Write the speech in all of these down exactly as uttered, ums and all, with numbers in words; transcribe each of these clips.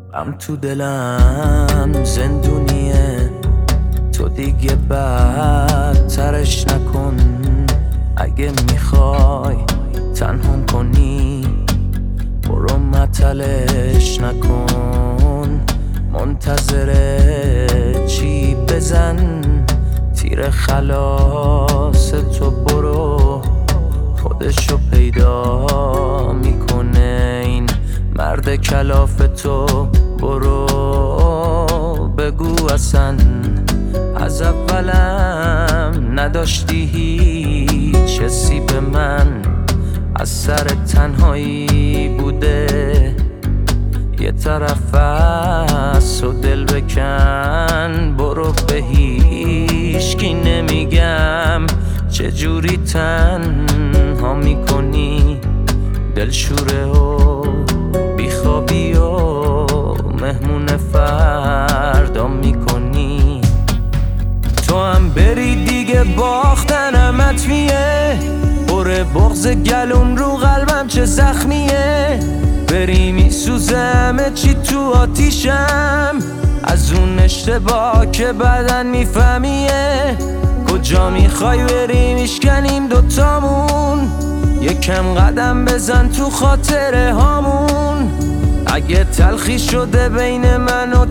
غم تو دلم زندونیه، تو دیگه بدترش نکن. اگه میخوای تنهام کنی برو مطلش نکن. منتظر چی بزن تیر خلاص تو، برو خودشو پیدا میکنه این مرد کلاف تو. برو بگو اصلا از اولم نداشتی هیچ حسی به من، از سر تنهایی بوده یه طرف از و دل بکن. برو به هیچکی نمیگم چجوری تنها میکنی، دلشوره و بیخوابی و مهمون فردا میکنی. تو هم بری دیگه باختنم حتمیه، بره بغض گلوم رو قلبم چه زخمیه. بری میسوزم چی تو آتیشم، از اون اشتباه که بدن میفهمیه. کجا میخوای بری میشکنیم دوتامون، یکم قدم بزن تو خاطره هامون. اگه تلخی شده بین من و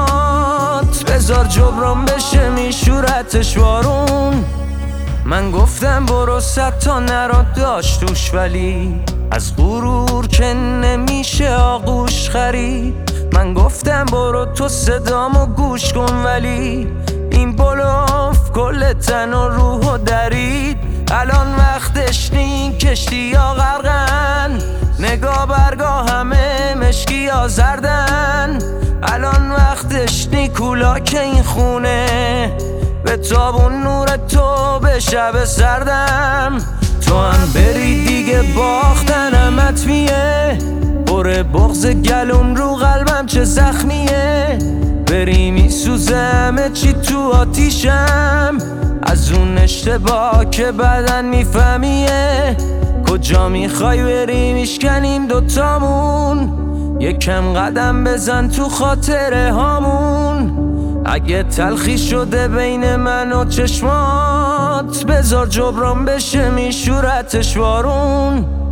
چشمات بذار جبران بشه میشورتش وارون. من گفتم برو صد تا نرا داشت توش، ولی از غرور که نمیشه آغوش خرید. من گفتم برو تو صدامو گوش کن، ولی این بلوف کل تن و روح و درید. الان وقتش نی کشتی یا غرقن، نگاه برگاه همه مشکی یا زردن. الان وقتش نی کولا که این خونه به تابون نور تو به شب سردم. تو هم بری دیگه باختنم حتمیه، بره بغض گلوم رو قلبم چه زخمیه. بری میسوزم چی تو آتیشم، از اون اشتباه که بدن میفهمیه. کجا میخوای بری میشکنیم دوتامون، یکم قدم بزن تو خاطره هامون. اگه تلخی شده بین من و چشمات بذار جبران بشه میشورتش وارون.